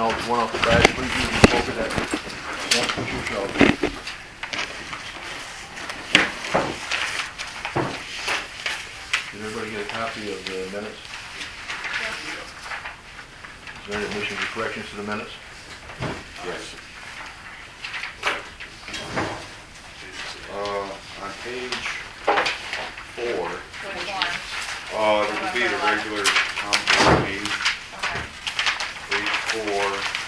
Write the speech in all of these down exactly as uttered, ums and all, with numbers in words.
out one off the bag, please use the poker that won't push yourself. Did everybody get a copy of the minutes? Is there any additions or corrections to the minutes? Yes. Uh, on page four, Which one? uh, there would be the regular town board meeting. Okay. Page four,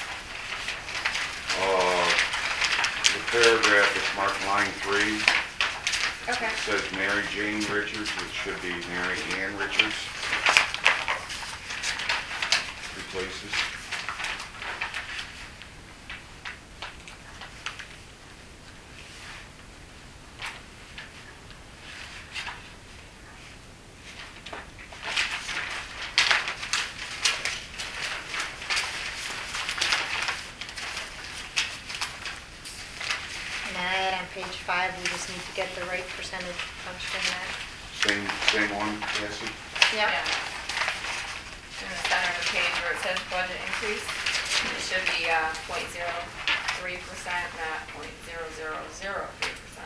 uh, the paragraph that's marked line three, Okay. it says Mary Jane Richards, it should be Mary Ann Richards. Replaces. And then on page five, we just need to get the right percentage punched in there. Same, same one, Cassie? Yep. In the center of the page where it says budget increase, it should be uh, point zero three percent, not point zero zero zero three percent.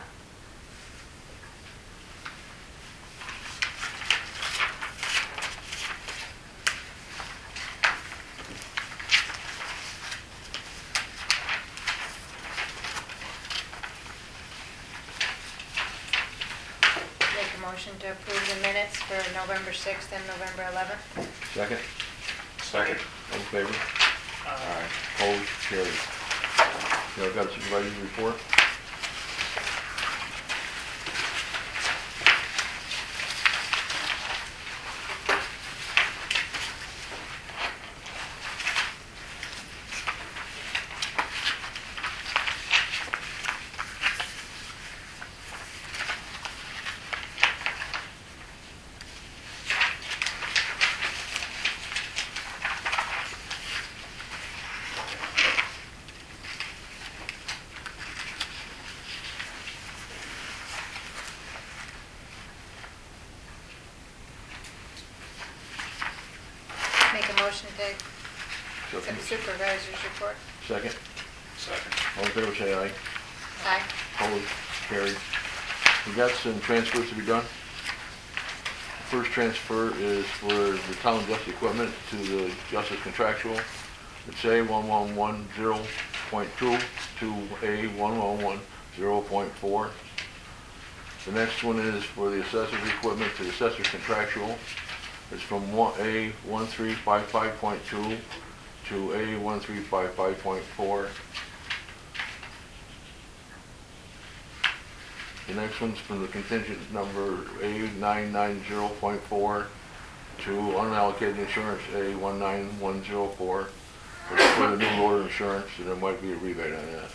Make a motion to approve the minutes for November sixth and November eleventh. Second? Second. All in favor? Aye. Opposed? Carried. You know, got a supervisor's report? Make a motion to accept supervisor's report. Second? Second. All in favor, say aye. Aye. Opposed? Carried. We got some transfers to be done. The first transfer is for the town justice equipment to the justice contractual. It's A one one one zero point two to A one one one zero point four. The next one is for the assessor's equipment to the assessor's contractual. It's from one A one three five five point two to A one three five five point four. The next one's from the contingent number A nine nine zero point four to unallocated insurance A one nine one zero four. It's for the new loader insurance, so there might be a rebate on that.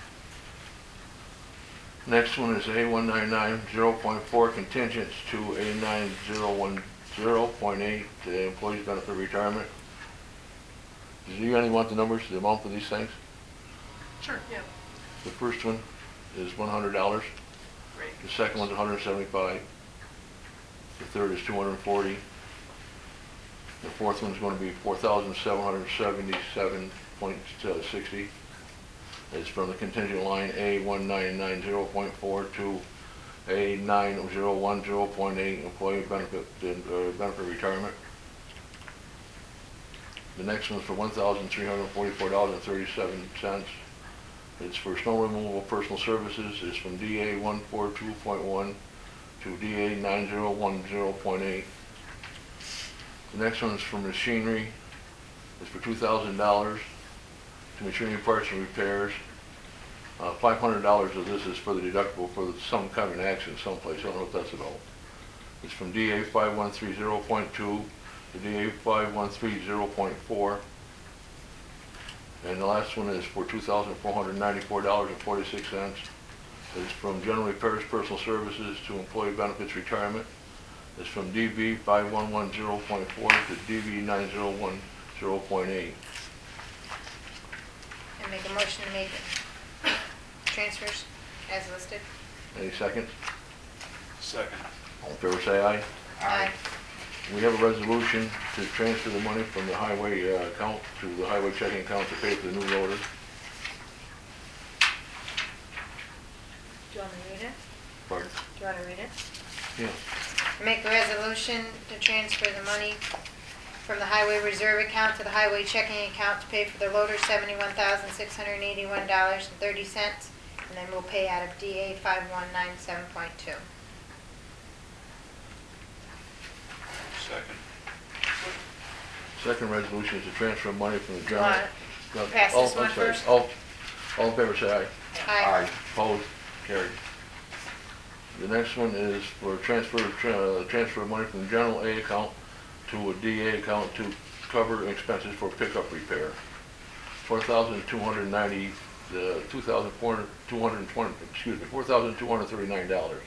Next one is A one nine nine zero point four contingents to A nine zero one zero point eight, the employees benefit retirement. Do you only want the numbers, the amount for these things? Sure, yeah. The first one is one hundred dollars. Great. The second one's one hundred seventy-five. The third is two hundred forty. The fourth one's going to be four thousand seven hundred seventy-seven point sixty. It's from the contingent line A one nine nine zero point four to A nine zero one zero point eight, employee benefit, uh, benefit retirement. The next one's for one thousand three hundred forty-four dollars and thirty-seven cents. It's for snow removal personal services. It's from D A one four two point one to D A nine zero one zero point eight. The next one's for machinery. It's for two thousand dollars to machinery parts and repairs. Uh, five hundred dollars of this is for the deductible for some kind of an accident someplace. I don't know what that's about. It's from D A five one three zero point two to D A five one three zero point four. And the last one is for two thousand four hundred ninety-four dollars and forty-six cents. It's from general repairs personal services to employee benefits retirement. It's from D B five one one zero point four to D B nine zero one zero point eight. And make a motion to make transfers as listed. Any seconds? Second. All in favor say aye. Aye. we have a resolution to transfer the money from the highway uh, account to the highway checking account to pay for the new loader. Do you want me to read it? Pardon? Do you want to read it? Yeah. Make a resolution to transfer the money from the highway reserve account to the highway checking account to pay for the loader seventy-one thousand six hundred eighty-one dollars and thirty cents, and then we'll pay out of D A five one nine seven point two. Second. Second resolution is to transfer money from the You general. want No, to pass all- this I'm one sorry. first? All, all in favor, say aye. Aye. Opposed? Carried. The next one is for transfer, tra- uh, transfer of money from the general A account to a D A account to cover expenses for pickup repair. Four thousand two hundred ninety, uh, two thousand four hundred, two hundred twenty, excuse me, four thousand two hundred thirty-nine dollars.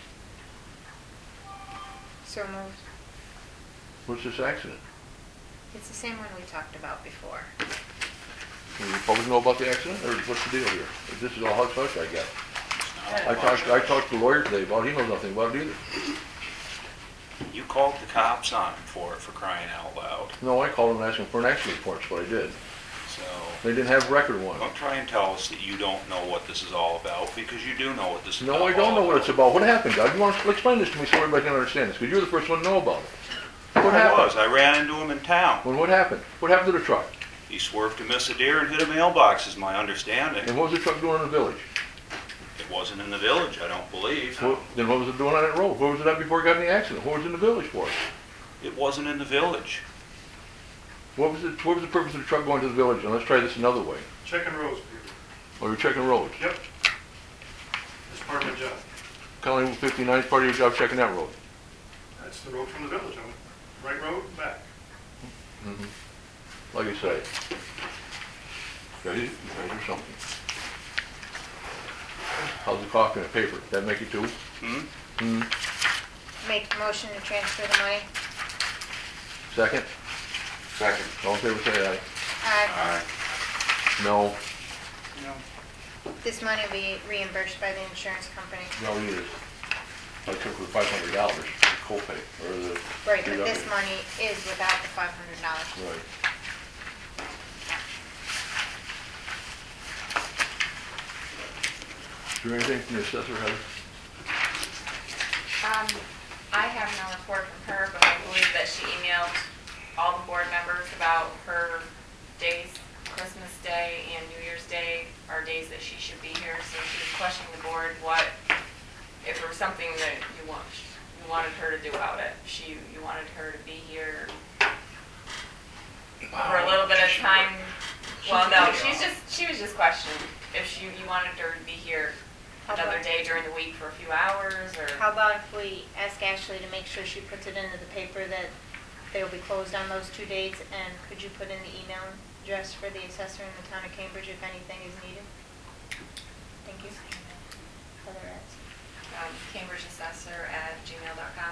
So moved. What's this accident? It's the same one we talked about before. Does the public know about the accident, or what's the deal here? This is all hush hush, I guess. I talked, I talked to the lawyer today about it, he knows nothing about it either. You called the cops on him for it, for crying out loud. No, I called him asking for an accident report, that's what I did. So They didn't have a record of one. don't try and tell us that you don't know what this is all about, because you do know what this is No, all I don't know what about. it's about. What happened, Doug? You want to explain this to me so everybody can understand this, because you're the first one to know about it. What I happened? was. I ran into him in town. When what happened? What happened to the truck? He swerved to miss a deer and hit a mailbox, is my understanding. And what was the truck doing in the village? It wasn't in the village, I don't believe. What, then what was it doing on that road? Where was it at before it got in the accident? What was it in the village for? It wasn't in the village. What was it? What was the purpose of the truck going to the village? And let's try this another way. Checking roads, Peter. Or you're checking roads. Yep. That's part of my job. County fifty-nine is part of your job checking that road. That's the road from the village, on right road and back. Like I say. Ready? You ready or something? How's the coffee in the paper? That make it two? Hmm? Hmm. Make a motion to transfer the money. Second? Second. All in favor, say aye. Aye. Aye. No. This money will be reimbursed by the insurance company. No, it is. I took the five hundred dollars, the copay, or the... Right, but this deductible. money is without the five hundred dollars. Right. Is there anything from the assessor, Heather? Um, I have no report from her, but I believe that she emailed all the board members about her days, Christmas Day and New Year's Day are days that she should be here, so she was questioning the board what, if there was something that you want, you wanted her to do about it. She, you wanted her to be here for a little bit of time. Well, no, she's just, she was just questioning if she, you wanted her to be here another day during the week for a few hours, or... How about if we ask Ashley to make sure she puts it into the paper that they will be closed on those two dates, and could you put in the email address for the assessor in the town of Cambridge if anything is needed? Thank you. Heather Etz. um, Cambridge Assessor at gmail dot com.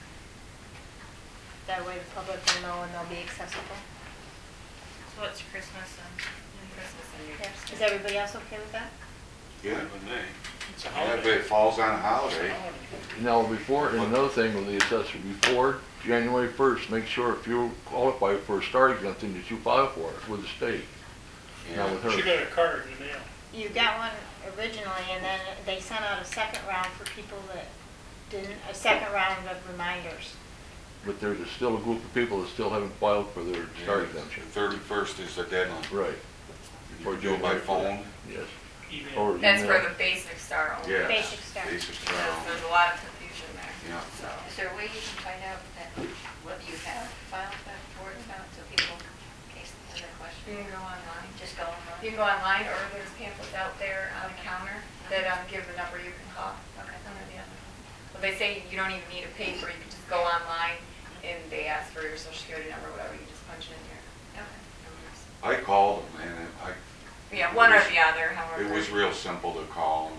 That way the public will know and they'll be accessible. So it's Christmas and Christmas and New Year's. Is everybody else okay with that? Yeah. With me. It's a Yeah, holiday. but it falls on a holiday. Now, before, and another thing with the assessor, before January first, make sure if you qualify for a star exemption that you file for it with the state, not Yeah. with her. She got a card in the mail. You got one originally, and then they sent out a second round for people that didn't, a second round of reminders. But there's a- still a group of people that still haven't filed for their star Yeah, exemption. The thirty-first is the deadline. Right. You can do it by phone. Yes. Email. Or That's for email. the basic star only. Yeah. Basic stuff. Basic Because stuff. there's a lot of confusion there. Yeah. So, Is there a way you can find out that, what you have filed that board about, so people, in case they have a you question, can go online. just go online? You can go online, or there's pamphlets out there on the counter that um, give the number you can call. Okay. One or the other. Well, they say you don't even need a paper, you can just go online, and they ask for your social security number, whatever, you just punch it in here. Okay. Numbers. I called them, and it- I, Yeah, one or the other, however. it was real simple to call.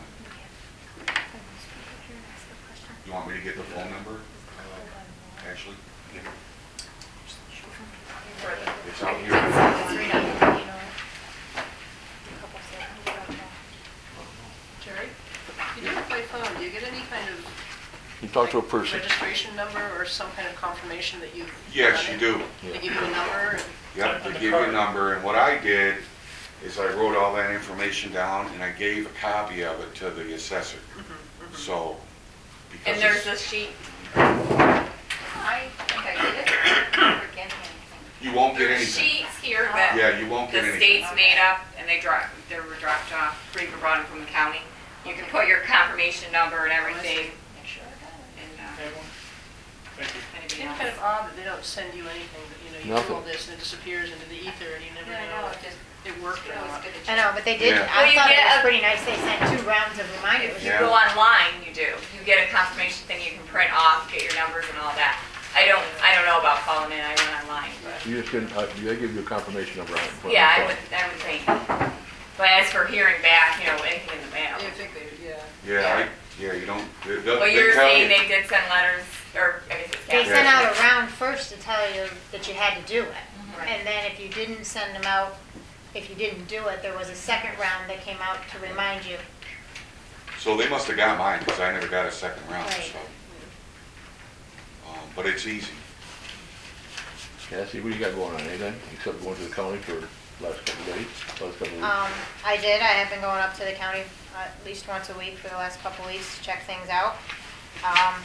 You want me to get the phone number? Actually, For the- it's out here. Three numbers, you know. Couple seconds. Jerry, you never play phone, do you get any kind of You talk to a like, person. registration number or some kind of confirmation that you've. Yes, done you it? do. They give you a number and. Yep, they give you a number, and what I did is I wrote all that information down and I gave a copy of it to the assessor. So, because And there's it's- a sheet, I think I did it, I don't remember getting anything. you won't get there's anything. sheets here that Yeah, you won't get the anything. state's made up, and they dropped, they were dropped off, Creeper brought them from the county. You can put your confirmation number and everything, Make sure I got it. and, uh, Thank you. anybody It's else. kind of odd that they don't send you anything, that, you know, you do Nothing. all this and it disappears into the ether and you never Yeah, I know know, if it just, it worked you or know, not. it's good to I know, but they did, Yeah. Well, I you thought it get was a- pretty nice, they sent two rounds of reminders. If you Yeah. go online, you do. You get a confirmation thing you can print off, get your numbers and all that. I don't, I don't know about calling in, I went online, but, You just didn't, uh, they give you a confirmation number on it. Put it yeah, on I the would, I would think. But as for hearing back, you know, anything in the mail. You think they, yeah. Yeah, I, yeah, you don't, they, they'll- Well, they you're tell saying you. they did send letters, or I guess it's They Kathy. sent out a round first to tell you that you had to do it. Right. And then if you didn't send them out, if you didn't do it, there was a second round that came out to remind you. So they must have got mine, because I never got a second round, Right. so. Um, But it's easy. Cassie, what do you got going on, anything, except going to the county for the last couple of days, last couple of weeks? Um, I did, I have been going up to the county uh, at least once a week for the last couple weeks to check things out. Um,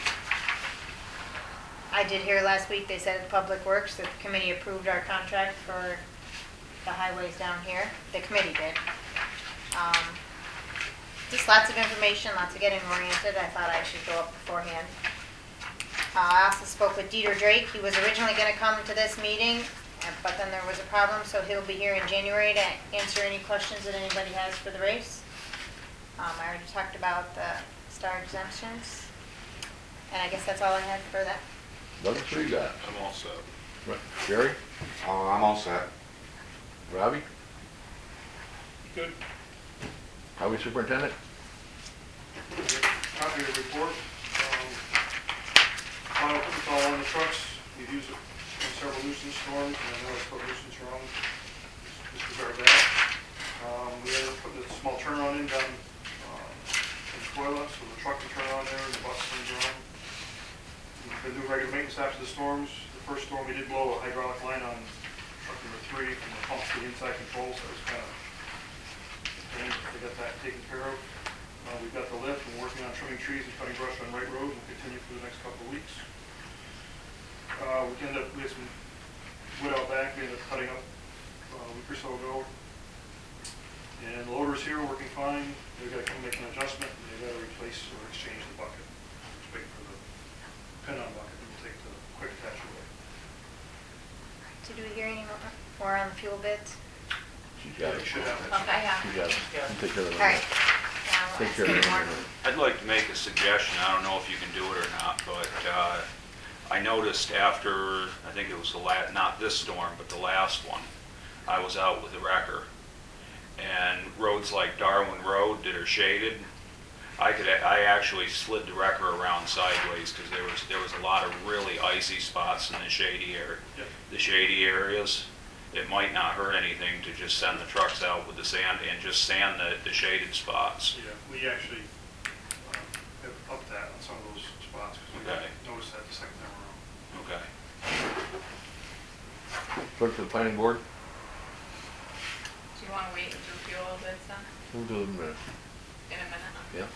I did hear last week, they said at Public Works, that the committee approved our contract for the highways down here. The committee did. Um, Just lots of information, lots of getting oriented. I thought I should go up beforehand. Uh, I also spoke with Dieter Drake. He was originally going to come to this meeting, uh, but then there was a problem, so he'll be here in January to answer any questions that anybody has for the race. Um, I already talked about the star exemptions, and I guess that's all I had for that. Douglas, what do you got? I'm all set. Right. Jerry? Uh, I'm all set. Robbie? Good. Highway superintendent? Copy of the report. Um, Final, it's all on the trucks. We've used it in several nuisance storms, and I know I spelled nuisance wrong. Disregard that. Um, we ended up putting a small turnaround in down, uh, in Coila, so the truck can turn on there and the bus can run. We've been doing regular maintenance after the storms. The first storm, we did blow a hydraulic line on truck number three from the pump to the inside control, so it was kind of pain. We got that taken care of. Uh, we've got the lift, and we're working on trimming trees and cutting brush on Wright Road, and we'll continue for the next couple of weeks. Uh, we ended up, we had some wood out back, we ended up cutting up uh, a week or so ago. And the loader's here, working fine. They've got to come make an adjustment, and they've got to replace or exchange the bucket. Just waiting for the pin-on bucket, and we'll take the quick attach away. Did we hear any more more on the fuel bids? She's got it. We should have it. Okay, yeah. She got it. You take care of it. All right. Now, Take let's care of get it. more. I'd like to make a suggestion, I don't know if you can do it or not, but uh, I noticed after, I think it was the la, not this storm, but the last one, I was out with the wrecker, and roads like Darwin Road that are shaded, I could, I actually slid the wrecker around sideways, because there was, there was a lot of really icy spots in the shady area, Yep. the shady areas. It might not hurt anything to just send the trucks out with the sand and just sand the, the shaded spots. Yeah, we actually uh, have upped that on some of those spots, because we Okay. noticed that the second time around. Okay. Clerk to the planning board? Do you want to wait until fuel bids done We'll do it in a minute. in a minute? Yeah.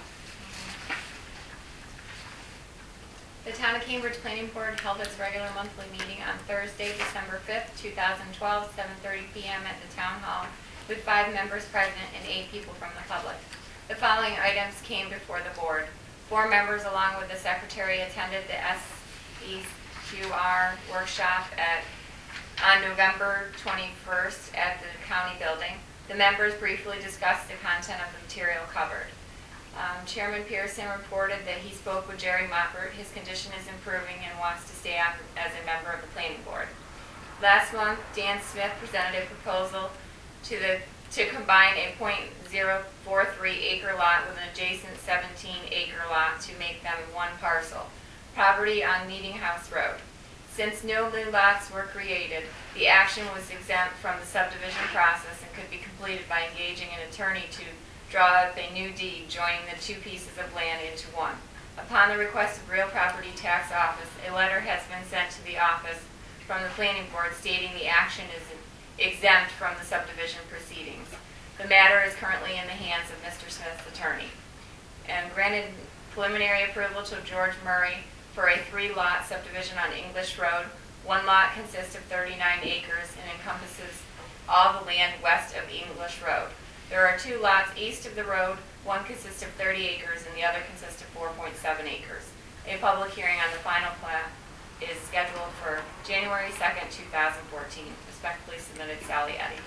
The Town of Cambridge Planning Board held its regular monthly meeting on Thursday, December fifth, two thousand twelve, seven thirty p m at the Town Hall, with five members present and eight people from the public. The following items came before the board. Four members, along with the secretary, attended the S E Q R workshop at, on November twenty-first at the county building. The members briefly discussed the content of the material covered. Um, Chairman Pearson reported that he spoke with Jerry Moppert. His condition is improving and wants to stay on as a member of the planning board. Last month, Dan Smith presented a proposal to the to combine a point zero four three acre lot with an adjacent seventeen acre lot to make them one parcel, property on Meeting House Road. Since no new lots were created, the action was exempt from the subdivision process and could be completed by engaging an attorney to draw up a new deed joining the two pieces of land into one. Upon the request of Real Property Tax Office, a letter has been sent to the office from the planning board stating the action is exempt from the subdivision proceedings. The matter is currently in the hands of Mister Smith's attorney. And granted preliminary approval to George Murray for a three-lot subdivision on English Road. One lot consists of thirty-nine acres and encompasses all the land west of English Road. There are two lots east of the road. One consists of thirty acres and the other consists of four point seven acres. A public hearing on the final plat is scheduled for January second, two thousand fourteen. Respectfully submitted, Sally Eddy.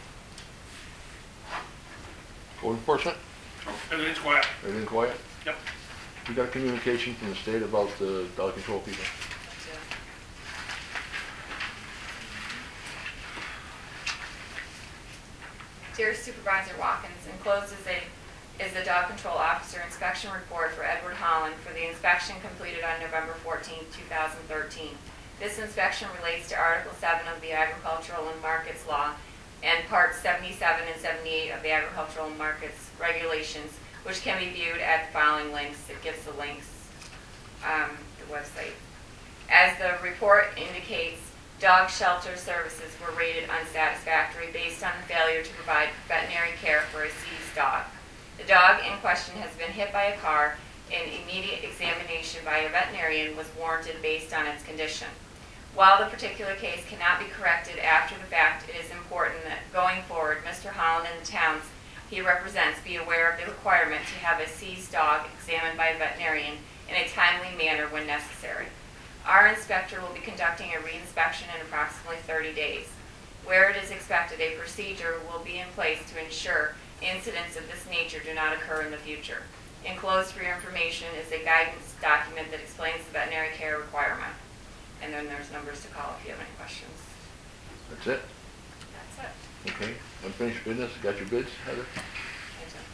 Code enforcement, Everything's quiet. everything quiet? Yep. We got communication from the state about the dog control people. Dear Supervisor Watkins, enclosed is a is the dog control officer inspection report for Edward Holland for the inspection completed on November fourteenth, two thousand thirteen. This inspection relates to Article seven of the Agricultural and Markets Law and Parts seventy-seven and seventy-eight of the Agricultural and Markets Regulations, which can be viewed at the following links. It gives the links, um, the website. As the report indicates, dog shelter services were rated unsatisfactory based on the failure to provide veterinary care for a seized dog. The dog in question has been hit by a car, and immediate examination by a veterinarian was warranted based on its condition. While the particular case cannot be corrected after the fact, it is important that going forward, Mister Holland and the towns he represents be aware of the requirement to have a seized dog examined by a veterinarian in a timely manner when necessary. Our inspector will be conducting a reinspection in approximately thirty days. Where it is expected, a procedure will be in place to ensure incidents of this nature do not occur in the future. Enclosed for your information is a guidance document that explains the veterinary care requirement. And then there's numbers to call if you have any questions. That's it? That's it. Okay. Unfinished business, got your bids, Heather? Thank you.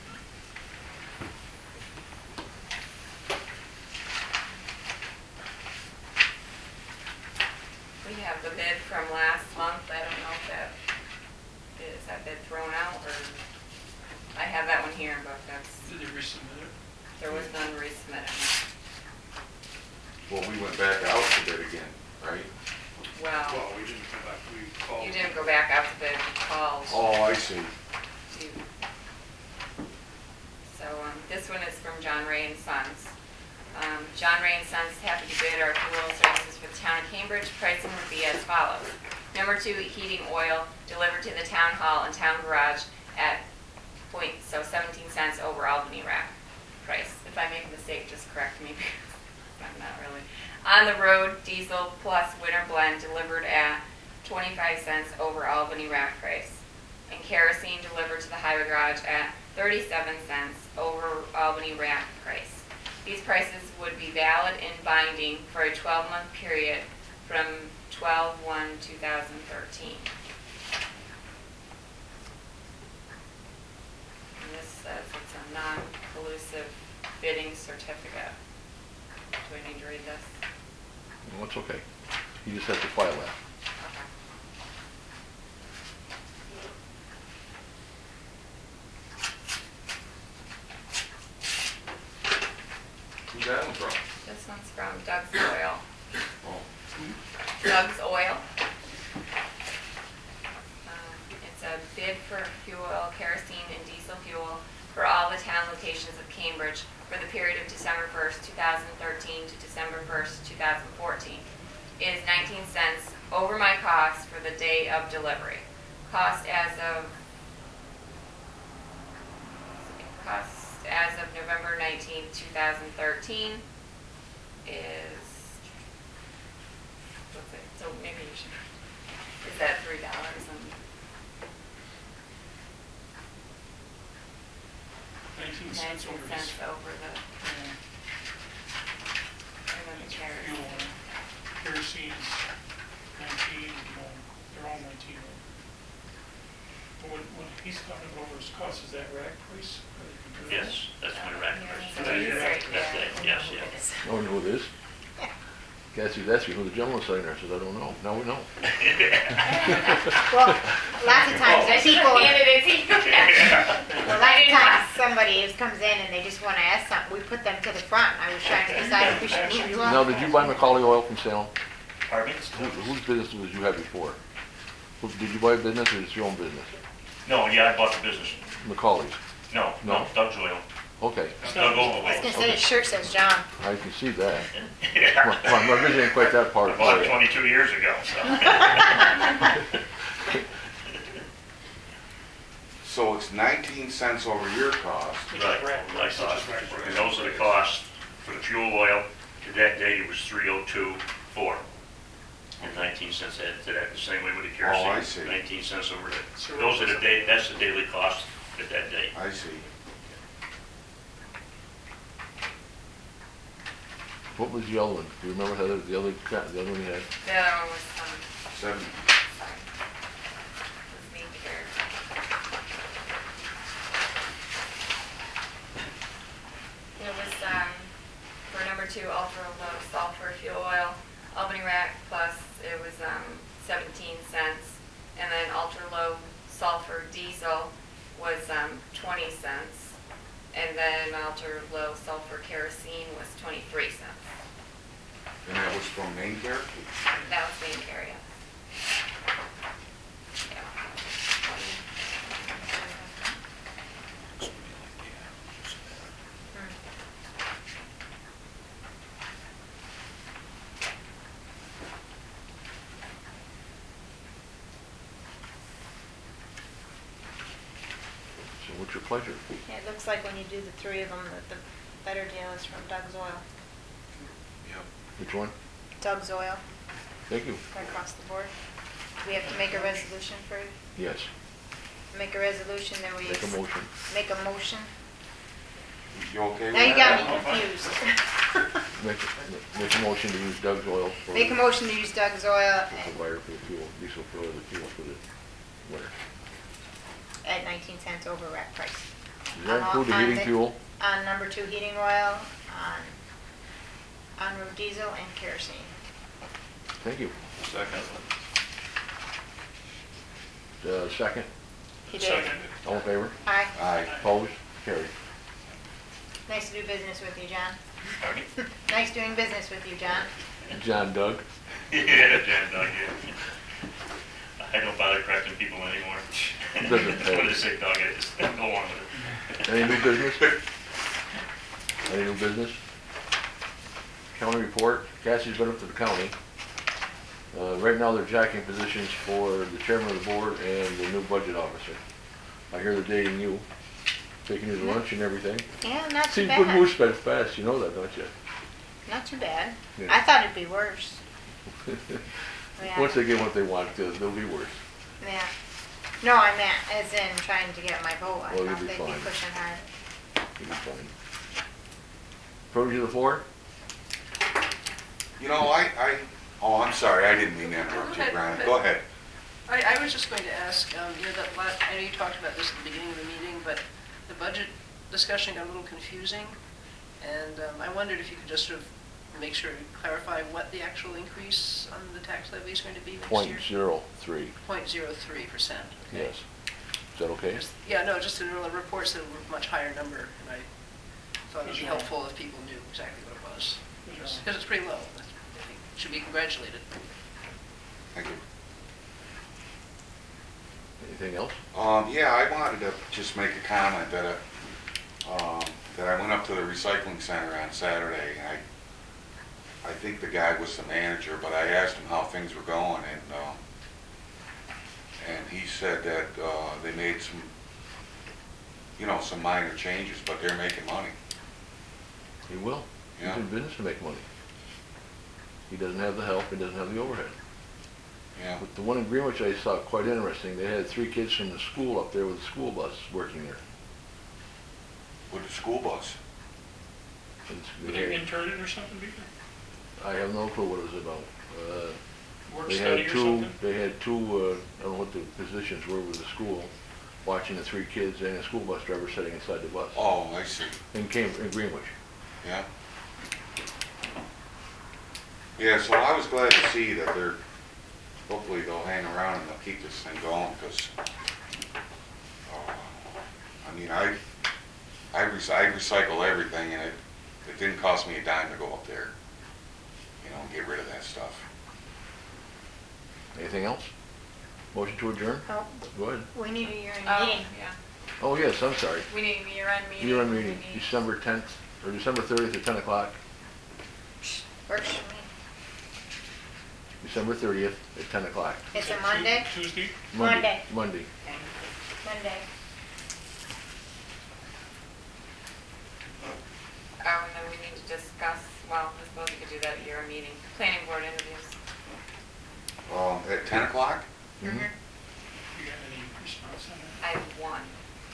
We have the bid from last month. I don't know if that is that bid thrown out or I have that one here, but that's Did they resubmit it? there was none resubmitted. Well, we went back out to bid again, right? Well, Well, we didn't come back, we called. you didn't go back out to bid. You called. Oh, I see. to. So um, this one is from John Ray and Sons. Um, John Ray and Sons is happy to bid our fuel services for the town of Cambridge. Pricing would be as follows. Number two, heating oil delivered to the town hall and town garage at point, so seventeen cents over Albany rack price. If I make a mistake, just correct me. I'm not really. On the road, diesel plus winter blend delivered at twenty-five cents over Albany rack price. And kerosene delivered to the highway garage at thirty-seven cents over Albany rack price. These prices would be valid and binding for a twelve-month period from twelve one two thousand thirteen. And this says it's a non-collusive bidding certificate. Do I need to read this? No, it's okay. You just have to file that. Okay. Who's that one from? This one's from Doug's Oil. Oh, Doug's Oil. Um, It's a bid for fuel, kerosene and diesel fuel for all the town locations of Cambridge for the period of December first, two thousand thirteen to December first, two thousand fourteen. It is nineteen cents over my cost for the day of delivery. Cost as of cost as of November nineteenth, two thousand thirteen is, what's it, so maybe you should, is that three dollars and, Nineteen cents nineteen over cents this. over the, Yeah. and then the Fuel, kerosene. kerosene's nineteen, you know, they're all nineteen. But when, when he's talking over his cost, is that rack price? Are they comparing? Yes, that's my rack Yeah, price. so That's these it. are- That's yeah, it, yes, yes. No one know who it is? Cassie, that's you, who the gentleman sitting there says, I don't know. Now we know. Well, lots of times the I should people, have handed it to you. well, lots of times somebody somebody who comes in and they just wanna ask something, we put them to the front. I was trying to decide if we should move you up. Now, did you buy Macaulay Oil from Salem? Pardon me? Who, whose business did you have before? Who, did you buy a business or is it your own business? No, yeah, I bought the business. Macaulay's. No, no, No? Doug's Oil. Okay, Doug I was gonna Overway. say, his shirt says John. I can see that. Yeah. Well, I'm not visiting quite that part. I bought for it you. twenty-two years ago, so. So it's nineteen cents over your cost. Right, my cost. And those are the costs for the fuel oil. To that date, it was three oh two four. And nineteen cents added to that, the same way with the kerosene. Oh, I see. nineteen cents over that. Those are the day, that's the daily cost at that date. I see. What was the other one? Do you remember the other, the other, cra- the other one you had? The other one was, um, Seven. sorry. Was me here. It was, um, for number two, ultra low sulfur fuel oil, Albany Rack plus, it was, um, seventeen cents. And then ultra low sulfur diesel was, um, twenty cents. And then ultra low sulfur kerosene was twenty-three cents. And that was from Main Care? That was main area. Yeah. So what's your pleasure? Yeah, it looks like when you do the three of them, that the better deal is from Doug's Oil. Yep. Which one? Doug's Oil, Thank you. right across the board. Do we have to make a resolution for, Yes, make a resolution that we... make a motion. Make a motion? You okay with Now you that? got me confused. Make, a- make a motion to use Doug's Oil for. Make a motion to use Doug's Oil For the wire for the fuel, diesel for the fuel for the winter. at nineteen cents over rack price. Does that On all- include the on heating the- fuel? On number two heating oil, on, on road diesel and kerosene. Thank you. Second. Uh, second, He did. Second. all in favor? Aye. Aye. Opposed? Carried. Nice to do business with you, John. Pardon me? Nice doing business with you, John. John Doug? Yeah, Jan Doug, yeah. I don't bother correcting people anymore. Doesn't pay. When they say Doug, I just go on with it. Any new business? Any new business? County report, Cassie's been up to the county. Uh, right now they're jacking positions for the chairman of the board and the new budget officer. I hear they're dating you, taking you to lunch and everything. Yeah, not too See, good bad. moves sped fast, you know that, don't you? Not too bad. Yeah. I thought it'd be worse. Yeah. Once they get what they want, uh, they'll be worse. Yeah. No, I meant as in trying to get my vote. I Well, you'll thought be they'd be fine. pushing hard. You'll be fine. Approach to the floor? You know, I, I, oh, I'm sorry, I didn't mean to interrupt you, Brian. Go ahead. I, I was just going to ask, um, you know, that, la- I know you talked about this at the beginning of the meeting, but the budget discussion got a little confusing, and um, I wondered if you could just sort of make sure to clarify what the actual increase on the tax levy is going to be next Point year? zero three, Point zero three percent. yes. Is that okay? Yeah, no, just in the reports that were a much higher number, and I thought it would be helpful if people knew exactly what it was. Because it's pretty low. I think it should be congratulated. Thank you. Anything else? Um, yeah, I wanted to just make a comment that, uh, um, that I went up to the recycling center on Saturday, and I, I think the guy was the manager, but I asked him how things were going, and, uh, and he said that, uh, they made some, you know, some minor changes, but they're making money. He will. He's Yeah. in business to make money. He doesn't have the help, he doesn't have the overhead. Yeah. But the one in Greenwich I saw quite interesting, they had three kids from the school up there with the school bus working there. With the school bus. It's- Were they they had- interned or something, Beaker? I have no clue what it was about. Uh, Work They study had or two, something? they had two, uh, I don't know what the positions were with the school, watching the three kids and a school bus driver sitting inside the bus. Oh, I see. In Cam, in Greenwich. Yeah. Yeah, so I was glad to see that they're, hopefully they'll hang around and they'll keep this thing going, because, uh, I mean, I, I rec- I recycle everything, and it, it didn't cost me a dime to go up there, you know, and get rid of that stuff. Anything else? Motion to adjourn? Oh, Go ahead. we need a year-end Oh, meeting. yeah. Oh, yes, I'm sorry. We need a year-end meeting. Year-end We meeting, need- December tenth, or December thirtieth at ten o'clock. Works for me. December thirtieth at ten o'clock. It's a Monday? Tuesday? Monday. Monday. Monday. Oh, and then we need to discuss, well, I suppose we could do that at year-end meeting, planning board interviews. Um, at ten o'clock? Mhm. You got any response on that? I have one.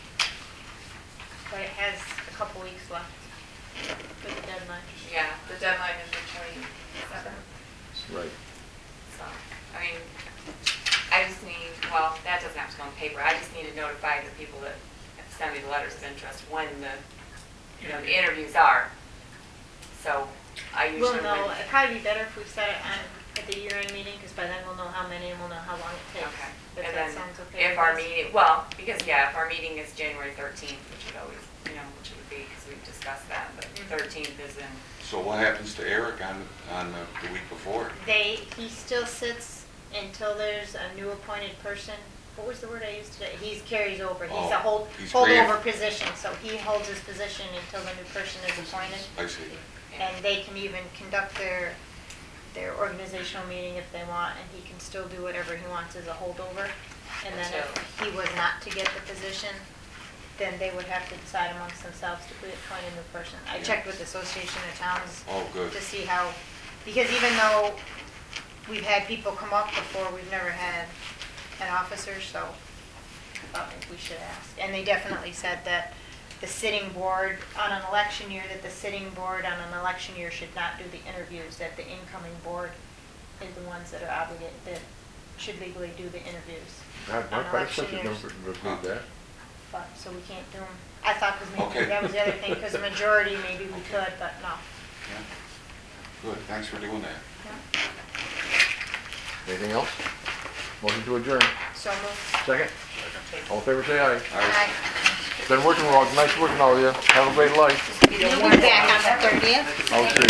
But it has a couple weeks left for the deadline. Yeah, the deadline is the twenty-seventh, Right. so, I mean, I just need, well, that doesn't have to go on paper. I just need to notify the people that send me the letters of interest when the, you know, the interviews are. So I usually We'll would. know, it'd probably be better if we set it on at the year-end meeting, because by then we'll know how many and we'll know how long it takes. Okay. If And that then sounds okay. If our with us. meeting, well, because, yeah, if our meeting is January thirteenth, which would always, you know, which it would be, because we've discussed that, but Mhm. thirteenth is in, So what happens to Eric on, on the, the week before? They, he still sits until there's a new appointed person. What was the word I used today? He's carries over. He's Oh, a hold, he's holdover grandf- position, so he holds his position until the new person is appointed. I see. And they can even conduct their, their organizational meeting if they want, and he can still do whatever he wants as a holdover. And then if he was not to get the position, then they would have to decide amongst themselves to appoint a new person. I Yeah. checked with the Association of Towns Oh, good. to see how, because even though we've had people come up before, we've never had an officer, so I thought maybe we should ask. And they definitely said that the sitting board, on an election year, that the sitting board on an election year should not do the interviews, that the incoming board is the ones that are obligated, that should legally do the interviews. God, my On election predecessor years. never approved that. But, so we can't do them. I thought, because maybe, Okay. that was the other thing, because the majority, maybe we could, but no. Yeah. Good, thanks for doing that. Yeah. Anything else? Motion to adjourn. So moved. Second? All in favor, say aye. All right. Been working, well, nice working all of you. Have a great life. You'll be back on the thirtieth? I'll see you.